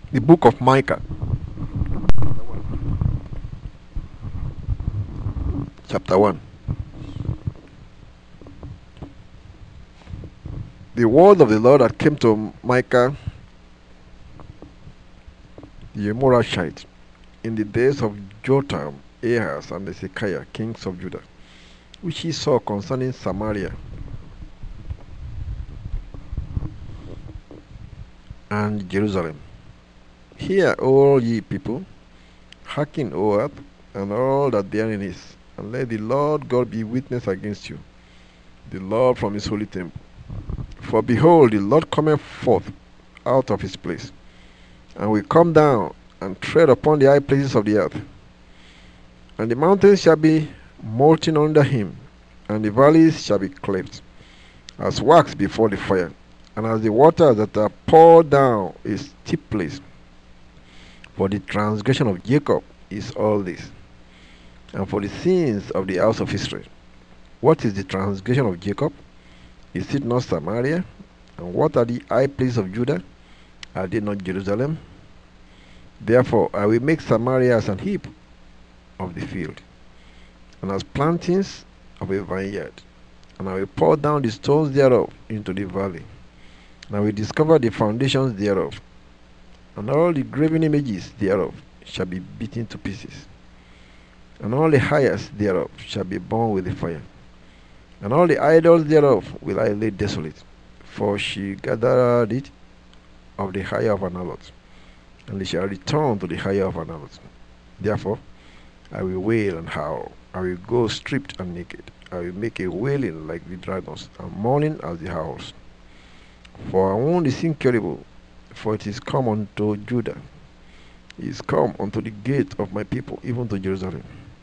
The book of Micah, chapter 1. The word of the Lord that came to Micah the Morashite in the days of Jotham, Ahaz, and Hezekiah, kings of Judah, which he saw concerning Samaria and Jerusalem. Hear, all ye people, hearken, O earth, and all that therein is, and let the Lord God be witness against you, the Lord from his holy temple. For behold, the Lord cometh forth out of his place, and will come down and tread upon the high places of the earth. And the mountains shall be molten under him, and the valleys shall be cleft, as wax before the fire, and as the waters that are poured down a steep place. For the transgression of Jacob is all this, and for the sins of the house of Israel. What is the transgression of Jacob? Is it not Samaria? And what are the high places of Judah? Are they not Jerusalem? Therefore I will make Samaria as an heap of the field, and as plantings of a vineyard, and I will pour down the stones thereof into the valley, and I will discover the foundations thereof, and all the graven images thereof shall be beaten to pieces, and all the hires thereof shall be burned with the fire, and all the idols thereof will I lay desolate, for she gathered it of the hire of an harlot, and they shall return to the hire of an harlot. Therefore I will wail and howl, I will go stripped and naked, I will make a wailing like the dragons, and mourning as the owls. For our wound is incurable, for it is come unto Judah, it is come unto the gate of my people, even to Jerusalem.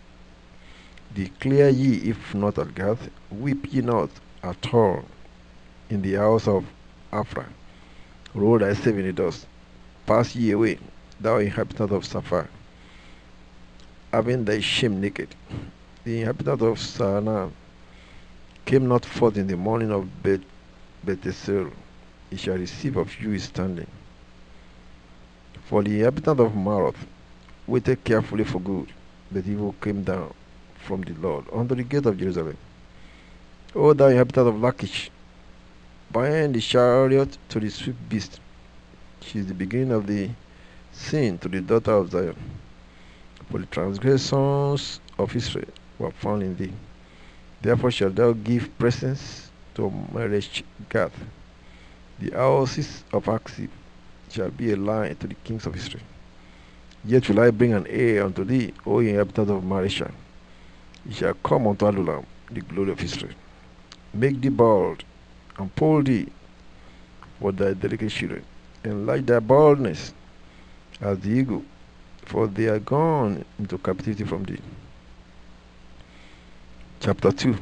Declare ye, if not at Gath, weep ye not at all in the house of Aphra. Roll thyself in the dust, pass ye away, thou inhabitant of Saphar, having thy shame naked. The inhabitant of Saanan came not forth in the morning of Bethesel, he shall receive of you his standing. For the inhabitant of Maroth waited carefully for good, but evil came down from the Lord unto the gate of Jerusalem. O thou inhabitant of Lachish, bind the chariot to the swift beast. She is the beginning of the sin to the daughter of Zion. For the transgressions of Israel were found in thee. Therefore shalt thou give presents to Mereshgath. The houses of Aksib shall be a line to the kings of Israel. Yet will I bring an heir unto thee, O inhabitant of Maresha. He shall come unto Adulam, the glory of Israel. Make thee bald, and poll thee for thy delicate children. Enlarge thy baldness as the eagle, for they are gone into captivity from thee. Chapter 2.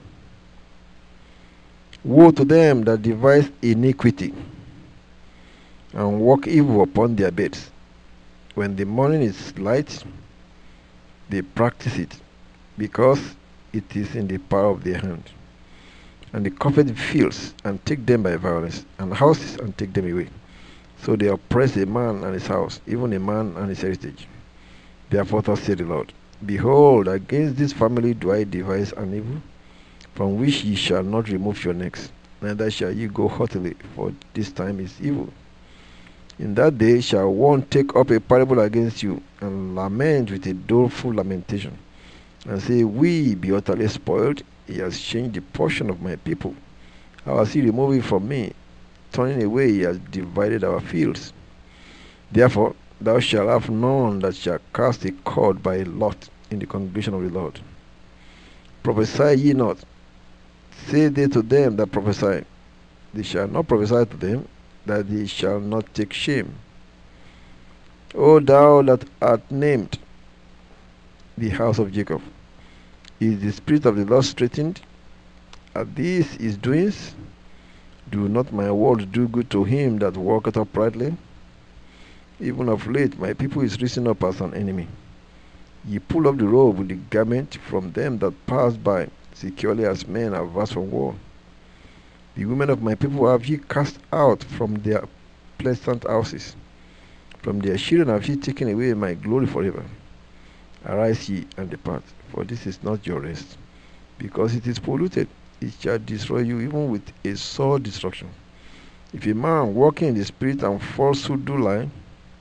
Woe to them that devise iniquity, and walk evil upon their beds. When the morning is light, they practice it, because it is in the power of their hand. And they covet the fields, and take them by violence, and houses, and take them away. So they oppress a man and his house, even a man and his heritage. Therefore thus saith the Lord, Behold, against this family do I devise an evil, from which ye shall not remove your necks, neither shall ye go haughtily, for this time is evil. In that day shall one take up a parable against you, and lament with a doleful lamentation, and say, We be utterly spoiled, he has changed the portion of my people. How has he removed it from me? Turning away he has divided our fields. Therefore thou shalt have none that shall cast a cord by lot in the congregation of the Lord. Prophesy ye not, say they to them that prophesy. They shall not prophesy to them, that they shall not take shame. O thou that art named the house of Jacob, is the spirit of the Lord straitened at these his doings? Do not my words do good to him that walketh uprightly? Even of late my people is risen up as an enemy. Ye pull up the robe with the garment from them that pass by, securely as men averse from war. The women of my people have ye cast out from their pleasant houses. From their children have ye taken away my glory forever. Arise ye and depart, for this is not your rest. Because it is polluted, it shall destroy you even with a sore destruction. If a man walking in the spirit and falsehood do lie,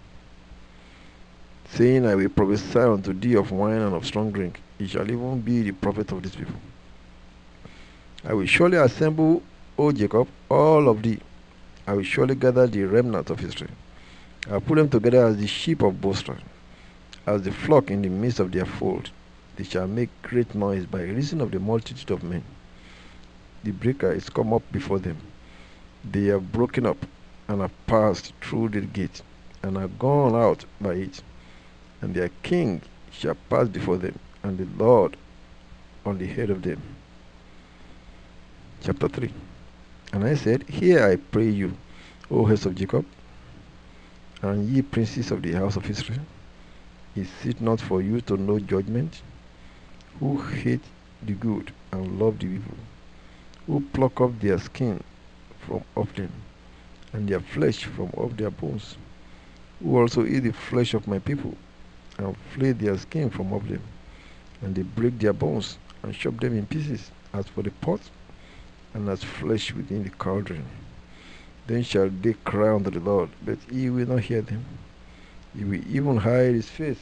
saying, I will prophesy unto thee of wine and of strong drink, he shall even be the prophet of these people. I will surely assemble, O Jacob, all of thee. I will surely gather the remnant of Israel. I will put them together as the sheep of Bosra, as the flock in the midst of their fold. They shall make great noise by reason of the multitude of men. The breaker is come up before them. They have broken up and have passed through the gate and are gone out by it. And their king shall pass before them, and the Lord on the head of them. Chapter 3. And I said, Hear, I pray you, O house of Jacob, and ye princes of the house of Israel. Is it not for you to know judgment, who hate the good and love the evil, who pluck off their skin from off them, and their flesh from off their bones, who also eat the flesh of my people, and flay their skin from off them, and they break their bones, and chop them in pieces, as for the pot, and as flesh within the cauldron. Then shall they cry unto the Lord, but he will not hear them. He will even hide his face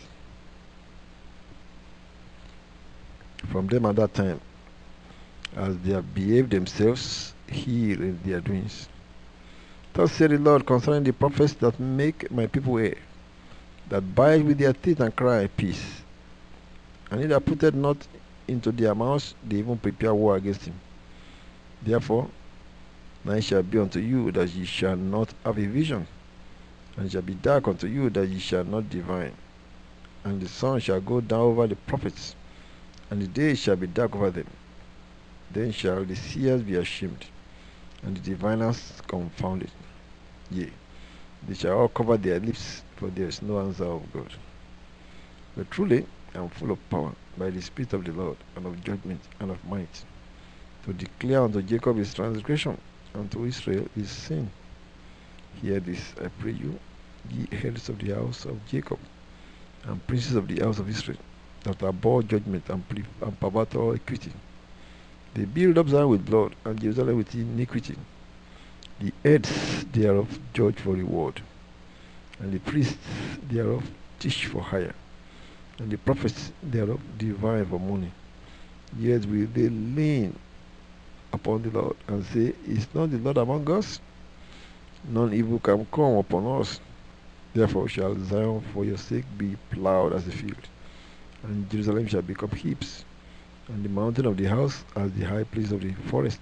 from them at that time, as they have behaved themselves here in their doings. Thus said the Lord concerning the prophets that make my people err, that bite with their teeth and cry, Peace. And he that putteth not into their mouths, they even prepare war against him. Therefore, now it shall be unto you that ye shall not have a vision, and it shall be dark unto you that ye shall not divine. And the sun shall go down over the prophets, and the day shall be dark over them. Then shall the seers be ashamed, and the diviners confounded. Yea, they shall all cover their lips, for there is no answer of God. But truly I am full of power by the Spirit of the Lord, and of judgment, and of might, to declare unto Jacob his transgression, and to Israel his sin. Hear this, I pray you, ye heads of the house of Jacob, and princes of the house of Israel, that abhor judgment and pervert all equity. They build up Zion with blood, and Jerusalem with iniquity. The heads thereof judge for reward, and the priests thereof teach for hire, and the prophets thereof divine for money. Yet will they lean upon the Lord, and say, Is not the Lord among us? None evil can come upon us. Therefore shall Zion for your sake be plowed as a field, and Jerusalem shall become heaps, and the mountain of the house as the high place of the forest.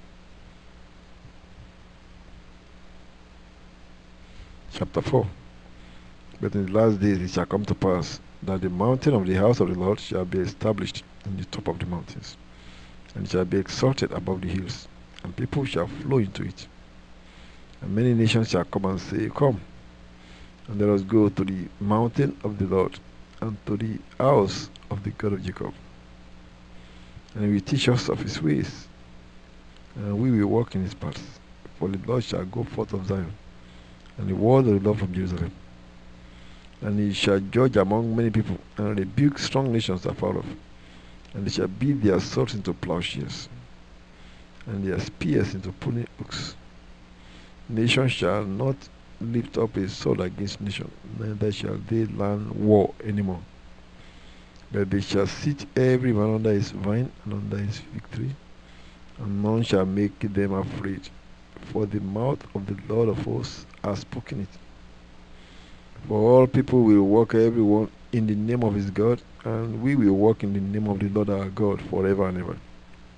Chapter 4. But in the last days it shall come to pass that the mountain of the house of the Lord shall be established in the top of the mountains, and shall be exalted above the hills, and people shall flow into it. And many nations shall come and say, Come, and let us go to the mountain of the Lord, and to the house of the God of Jacob. And he will teach us of his ways, and we will walk in his paths. For the Lord shall go forth of Zion, and the word of the Lord from Jerusalem. And he shall judge among many people, and rebuke strong nations afar off. And they shall beat their swords into plowshares, and their spears into pruning hooks. Nation shall not lift up a sword against nation, neither shall they learn war anymore. But they shall sit every man under his vine and under his fig tree, and none shall make them afraid. For the mouth of the Lord of hosts has spoken it. For all people will walk every one in the name of his God, and we will walk in the name of the Lord our God forever and ever.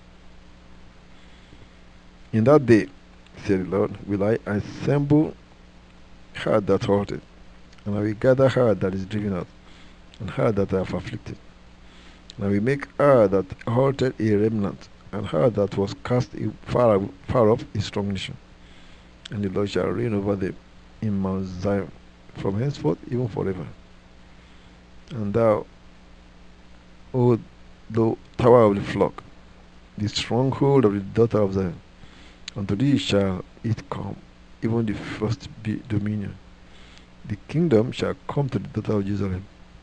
In that day, said the Lord, will I assemble her that halted, and I will gather her that is driven out, and her that I have afflicted. And I will make her that halted a remnant, and her that was cast far off a strong nation. And the Lord shall reign over them in Mount Zion, from henceforth even forever. And thou, O thou tower of the flock, the stronghold of the daughter of Zion, unto thee shall it come, even the first dominion. The kingdom shall come to the daughter of Jerusalem.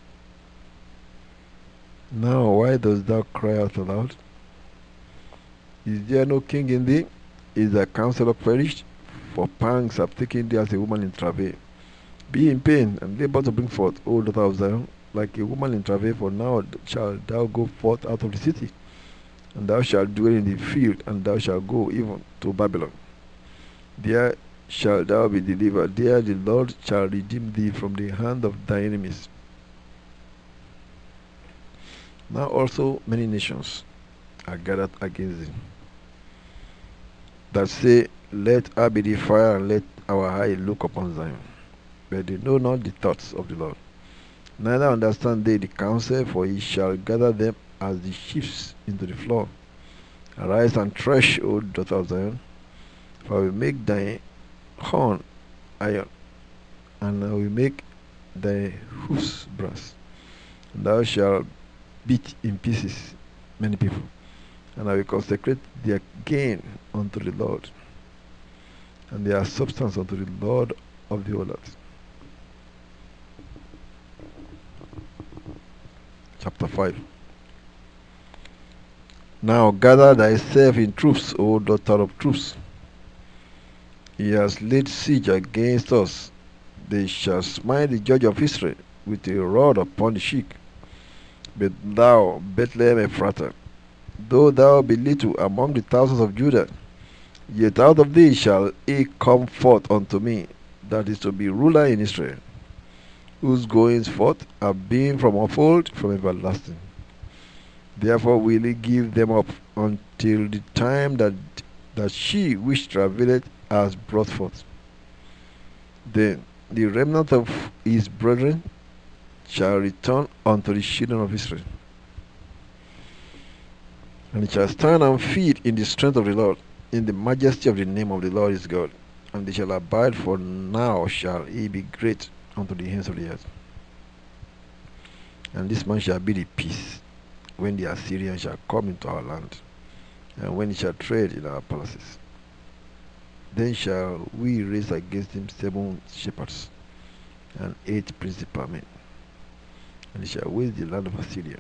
Now why dost thou cry out aloud? Is there no king in thee? Is thy counselor perished? For pangs have taken thee as a woman in travail. Be in pain and labor to bring forth, O daughter of Zion, like a woman in travail, for now shalt thou go forth out of the city, and thou shalt dwell in the field, and thou shalt go even to Babylon. There shalt thou be delivered. There the Lord shall redeem thee from the hand of thy enemies. Now also many nations are gathered against thee, that say, Let her be the fire, and let our eye look upon Zion. But they know not the thoughts of the Lord, neither understand they the counsel, for he shall gather them as the sheaves into the floor. Arise and thresh, O daughter of Zion, for I will make thy horn iron, and I will make thy hoofs brass. And thou shalt beat in pieces many people, and I will consecrate their gain unto the Lord, and their substance unto the Lord of the whole earth. Chapter 5. Now gather thyself in troops, O daughter of troops. He has laid siege against us. They shall smite the judge of Israel with a rod upon the cheek. But thou, Bethlehem Ephratah, though thou be little among the thousands of Judah, yet out of thee shall he come forth unto me, that is to be ruler in Israel, whose goings forth have been from of old, from everlasting. Therefore will he give them up until the time that she which travaileth has brought forth. Then the remnant of his brethren shall return unto the children of Israel, and he shall stand and feed in the strength of the Lord, in the majesty of the name of the Lord his God, and they shall abide, for now shall he be great unto the ends of the earth. And this man shall be the peace, when the Assyrians shall come into our land, and when he shall tread in our palaces. Then shall we raise against him 7 shepherds and 8 principal men, and he shall waste the land of Assyria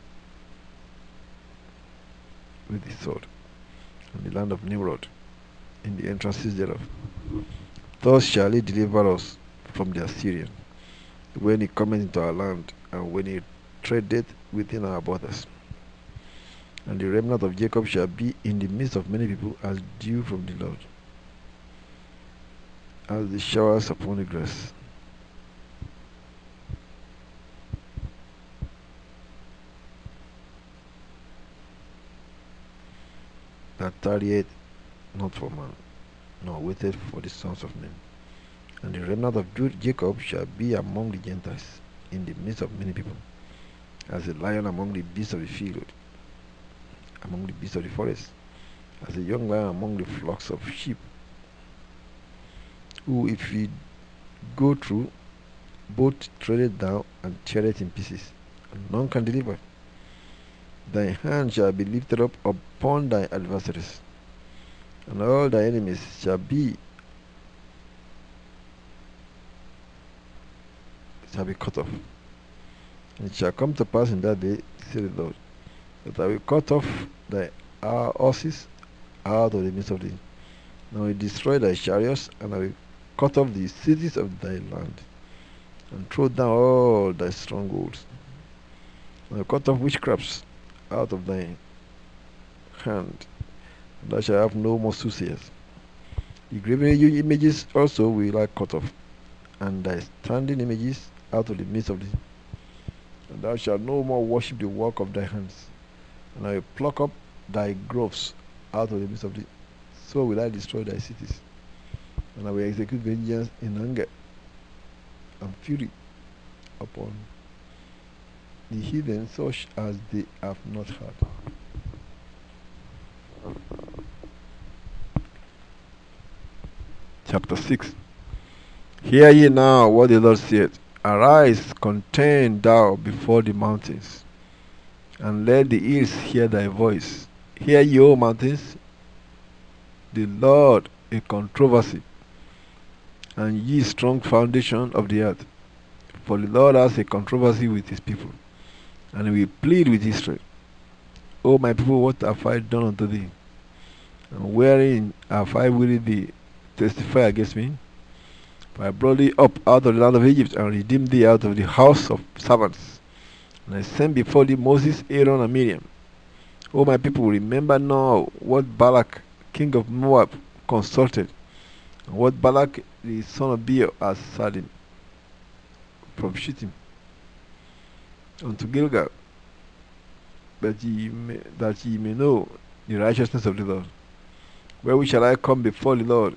with the sword, and the land of Nimrod in the entrances thereof. Thus shall he deliver us from the Assyrian, when he cometh into our land, and when he treadeth within our borders. And the remnant of Jacob shall be in the midst of many people, as dew from the Lord, as the showers upon the grass. That tarrieth not for man, nor waited for the sons of men. And the remnant of Jacob shall be among the Gentiles, in the midst of many people, as a lion among the beasts of the field, among the beasts of the forest, as a young lion among the flocks of sheep, who, if he go through, both tread it down and tear it in pieces, and none can deliver. Thy hand shall be lifted up upon thy adversaries, and all thy enemies shall be cut off. And it shall come to pass in that day, saith the Lord, that I will cut off thy horses out of the midst of thee, and I will destroy thy chariots, and I will cut off the cities of thy land, and throw down all thy strongholds. And I will cut off witchcrafts out of thy hand, and thou shalt have no more soothsayers. The graven images also will I cut off, and thy standing images out of the midst of thee. And thou shalt no more worship the work of thy hands, and I will pluck up thy groves out of the midst of thee. So will I destroy thy cities, and I will execute vengeance in anger and fury upon the heathen, such as they have not heard. Chapter 6. Hear ye now what the Lord saith. Arise, contend thou before the mountains, and let the hills hear thy voice. Hear ye, O mountains, the Lord a controversy, and ye strong foundation of the earth. For the Lord has a controversy with his people, and he will plead with Israel. O my people, what have I done unto thee? And wherein have I wearied thee? Testify against me. For I brought thee up out of the land of Egypt, and redeemed thee out of the house of servants. And I sent before thee Moses, Aaron, and Miriam. O my people, remember now what Balak, king of Moab, consulted, and what Balak, the son of Beor, has said him from Shittim unto Gilgal, that ye may know the righteousness of the Lord. Wherewith shall I come before the Lord,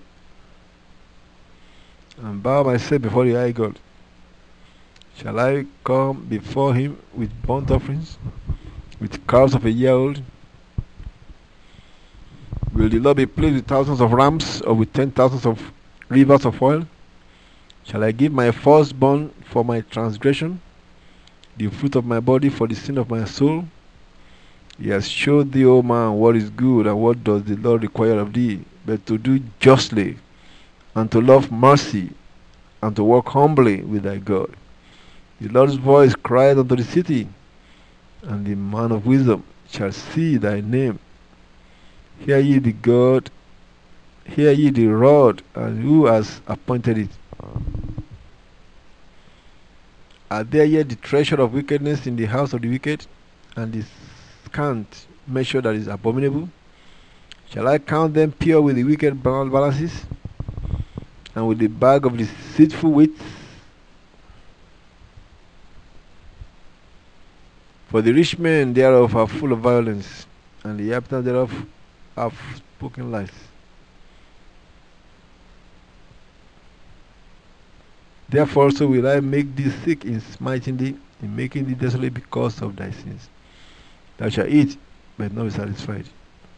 and bow myself before the high God? Shall I come before him with burnt offerings, with calves of a year old? Will the Lord be pleased with thousands of rams, or with 10,000 of rivers of oil? Shall I give my firstborn for my transgression, the fruit of my body for the sin of my soul? He has showed thee, O man, what is good, and what does the Lord require of thee, but to do justly, and to love mercy, and to walk humbly with thy God. The Lord's voice cried unto the city, and the man of wisdom shall see thy name. Hear ye the God, hear ye the rod, and who has appointed it? Are there yet the treasure of wickedness in the house of the wicked, and the scant measure that is abominable? Shall I count them pure with the wicked balances, and with the bag of deceitful weights? For the rich men thereof are full of violence, and the inhabitants thereof have spoken lies. Therefore also will I make thee sick in smiting thee, in making thee desolate because of thy sins. Thou shalt eat, but not be satisfied,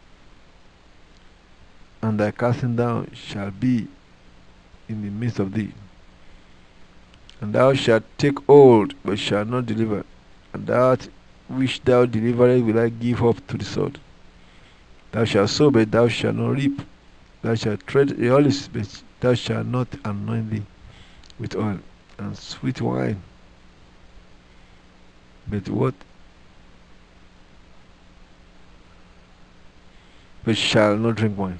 and thy casting down shall be in the midst of thee. And thou shalt take hold, but shalt not deliver, and that which thou deliverest will I give up to the sword. Thou shalt sow, but thou shalt not reap. Thou shalt tread the olives, but thou shalt not anoint thee with oil, and sweet wine. But what? But shall not drink wine.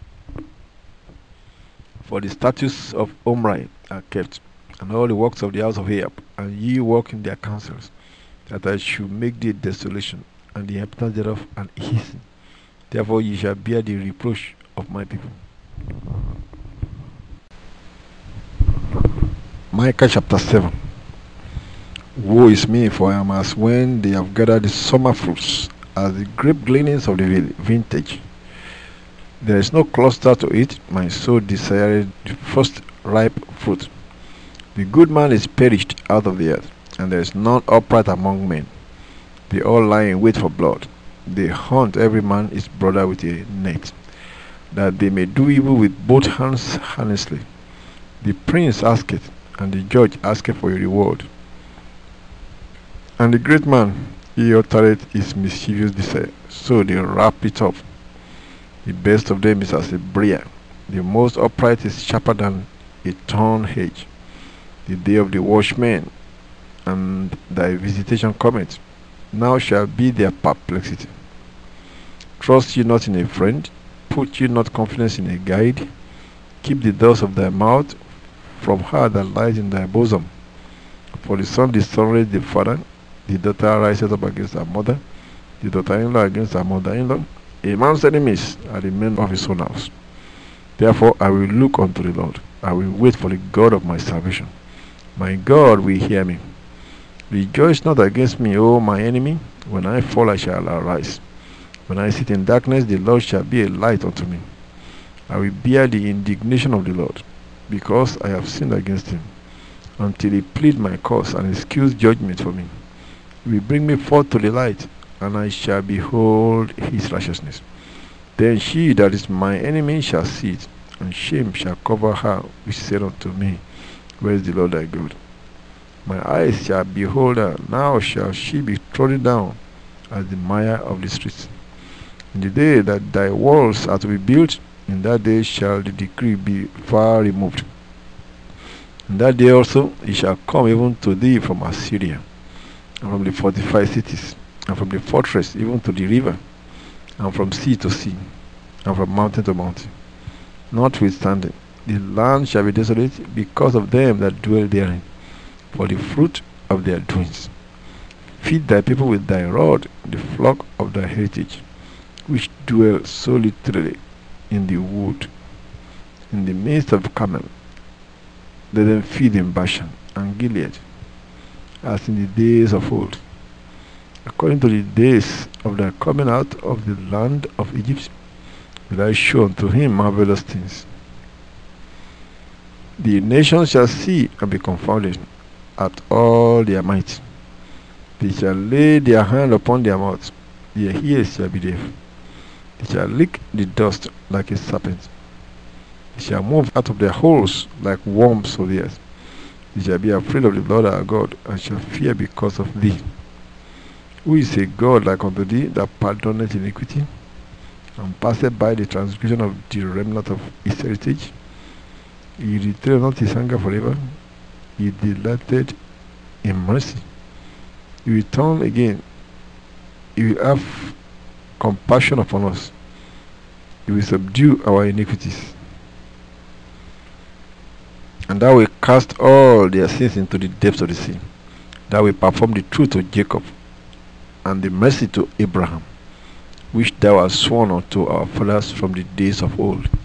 For the statutes of Omri are kept, and all the works of the house of Ahab, and ye walk in their counsels, that I should make thee desolation, and the inhabitants thereof an hissing. Therefore ye shall bear the reproach of my people. Micah chapter 7. Woe is me, for I am as when they have gathered the summer fruits, as the grape gleanings of the vintage. There is no cluster to it, my soul desired the first ripe fruit. The good man is perished out of the earth, and there is none upright among men. They all lie in wait for blood. They hunt every man his brother with a net, that they may do evil with both hands earnestly. The prince asketh, and the judge asketh for a reward. And the great man, he uttereth his mischievous desire, so they wrap it up. The best of them is as a briar, the most upright is sharper than a thorn hedge. The day of the watchman and thy visitation cometh, now shall be their perplexity. Trust ye not in a friend, put ye not confidence in a guide. Keep the doors of thy mouth from her that lies in thy bosom. For the son dishonoureth the father, the daughter riseth up against her mother, the daughter-in-law against her mother-in-law. A man's enemies are the men of his own house. Therefore I will look unto the Lord, I will wait for the God of my salvation. My God will hear me. Rejoice not against me, O my enemy. When I fall, I shall arise. When I sit in darkness, the Lord shall be a light unto me. I will bear the indignation of the Lord, because I have sinned against him, until he plead my cause and excuse judgment for me. He will bring me forth to the light, and I shall behold his righteousness. Then she that is my enemy shall see it, and shame shall cover her which said unto me, Where is the Lord thy God? My eyes shall behold her, now shall she be trodden down as the mire of the streets. In the day that thy walls are to be built, in that day shall the decree be far removed, In that day also he shall come even to thee from Assyria, and from the fortified cities, and from the fortress even to the river, and from sea to sea, and from mountain to mountain. Notwithstanding, the land shall be desolate because of them that dwell therein, for the fruit of their doings. Feed thy people with thy rod, the flock of thy heritage, which dwell solitarily in the wood, in the midst of Carmel. Let them feed in Bashan and Gilead, as in the days of old, according to the days of their coming out of the land of Egypt, will I show unto him marvelous things. The nations shall see and be confounded at all their might. They shall lay their hand upon their mouth, their ears shall be deaf. They shall lick the dust like a serpent. They shall move out of their holes like worms of the earth. They shall be afraid of the Lord our God, and shall fear because of thee. Who is a God like unto thee, that pardoneth iniquity, and passeth by the transgression of the remnant of his heritage? He retained not his anger forever. He delighted in mercy. He will turn again. He will have compassion upon us. He will subdue our iniquities. And thou wilt cast all their sins into the depths of the sea. Thou wilt perform the truth to Jacob, and the mercy to Abraham, which thou hast sworn unto our fathers from the days of old.